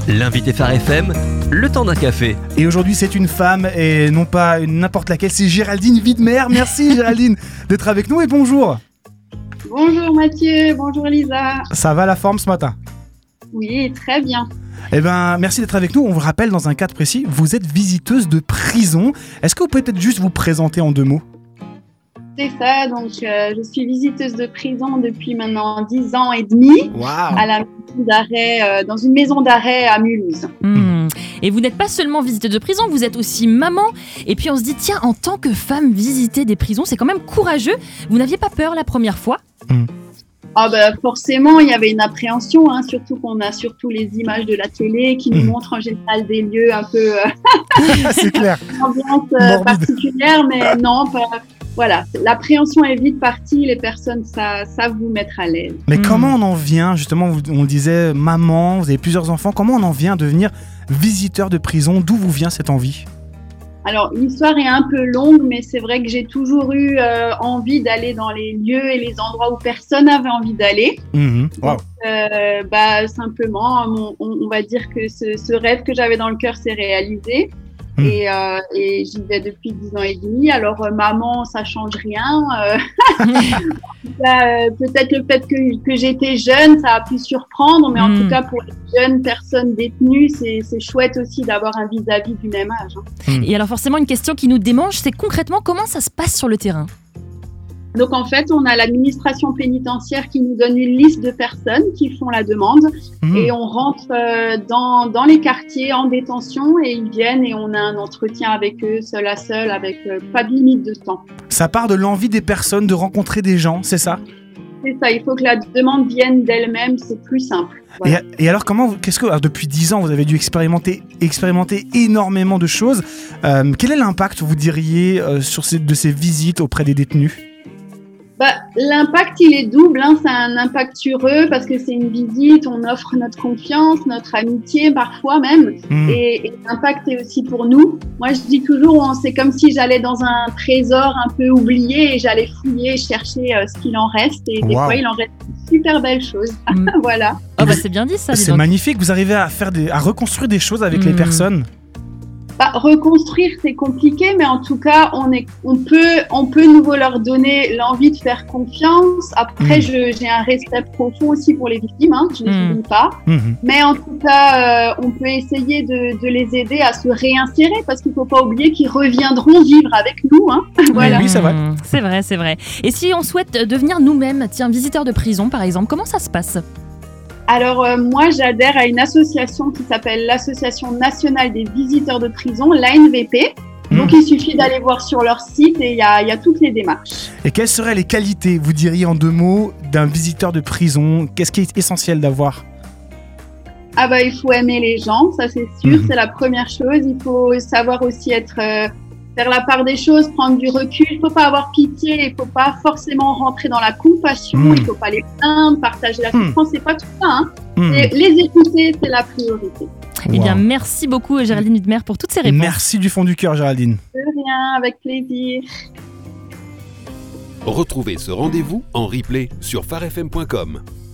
L'invité Phare FM, le temps d'un café. Et aujourd'hui, c'est une femme et non pas n'importe laquelle, c'est Géraldine Widmer. Merci Géraldine d'être avec nous et bonjour. Bonjour Mathieu, bonjour Lisa. Ça va la forme ce matin ? Oui, très bien. Eh ben, merci d'être avec nous. On vous rappelle dans un cadre précis, vous êtes visiteuse de prison. Est-ce que vous pouvez peut-être juste vous présenter en 2 mots ? C'est ça, donc je suis visiteuse de prison depuis maintenant 10 ans et demi. Wow. À la maison d'arrêt, dans une maison d'arrêt à Mulhouse. Et vous n'êtes pas seulement visiteuse de prison, vous êtes aussi maman. Et puis on se dit, tiens, en tant que femme, visiter des prisons, c'est quand même courageux. Vous n'aviez pas peur la première fois ? Ah bah forcément, il y avait une appréhension, surtout qu'on a surtout les images de la télé qui nous montrent en général des lieux un peu c'est clair. ambiance Morbide. particulière, mais non, voilà, l'appréhension est vite partie, les personnes savent vous mettre à l'aise. Mais comment on en vient, justement, on disait maman, vous avez plusieurs enfants, comment on en vient à devenir visiteur de prison ? D'où vous vient cette envie ? Alors, l'histoire est un peu longue, mais c'est vrai que j'ai toujours eu envie d'aller dans les lieux et les endroits où personne n'avait envie d'aller. Wow. Simplement, on va dire que ce rêve que j'avais dans le cœur s'est réalisé. Et j'y vais depuis 10 ans et demi. Alors, maman, ça change rien. Peut-être le fait que j'étais jeune, ça a pu surprendre, mais en tout cas, pour les jeunes personnes détenues, c'est chouette aussi d'avoir un vis-à-vis du même âge. Et alors forcément, une question qui nous démange, c'est concrètement comment ça se passe sur le terrain ? Donc en fait, on a l'administration pénitentiaire qui nous donne une liste de personnes qui font la demande et on rentre dans les quartiers en détention et ils viennent et on a un entretien avec eux seul à seul avec pas de limite de temps. Ça part de l'envie des personnes de rencontrer des gens, c'est ça ? C'est ça, il faut que la demande vienne d'elle-même, c'est plus simple. Voilà. Et alors alors depuis 10 ans, vous avez dû expérimenter énormément de choses. Quel est l'impact, vous diriez, de ces visites auprès des détenus ? L'impact, il est double. C'est un impact sur eux parce que c'est une visite, on offre notre confiance, notre amitié parfois même. Et l'impact est aussi pour nous. Moi, je dis toujours, c'est comme si j'allais dans un trésor un peu oublié et j'allais fouiller, chercher ce qu'il en reste. Et des fois, il en reste de super belles choses. Voilà. C'est bien dit ça. C'est magnifique, vous arrivez à reconstruire des choses avec les personnes. Reconstruire, c'est compliqué, mais en tout cas, on peut nouveau leur donner l'envie de faire confiance. Après, j'ai un respect profond aussi pour les victimes, je ne les oublie pas. Mais en tout cas, on peut essayer de les aider à se réinsérer parce qu'il ne faut pas oublier qu'ils reviendront vivre avec nous. Voilà. Oui, c'est vrai. C'est vrai. Et si on souhaite devenir nous-mêmes, visiteur de prison par exemple, comment ça se passe ? Alors, moi, j'adhère à une association qui s'appelle l'Association nationale des visiteurs de prison, l'ANVP. Donc, il suffit d'aller voir sur leur site et il y a toutes les démarches. Et quelles seraient les qualités, vous diriez en 2 mots, d'un visiteur de prison ? Qu'est-ce qui est essentiel d'avoir ? Il faut aimer les gens, ça c'est sûr, c'est la première chose. Il faut savoir aussi faire la part des choses, prendre du recul. Il ne faut pas avoir pitié, il ne faut pas forcément rentrer dans la compassion, il ne faut pas les plaindre, partager la souffrance, c'est pas tout ça. Les écouter, c'est la priorité. Eh bien, merci beaucoup Géraldine Widmer pour toutes ces réponses. Merci du fond du cœur Géraldine. De rien, avec plaisir. Retrouvez ce rendez-vous en replay sur pharefm.com.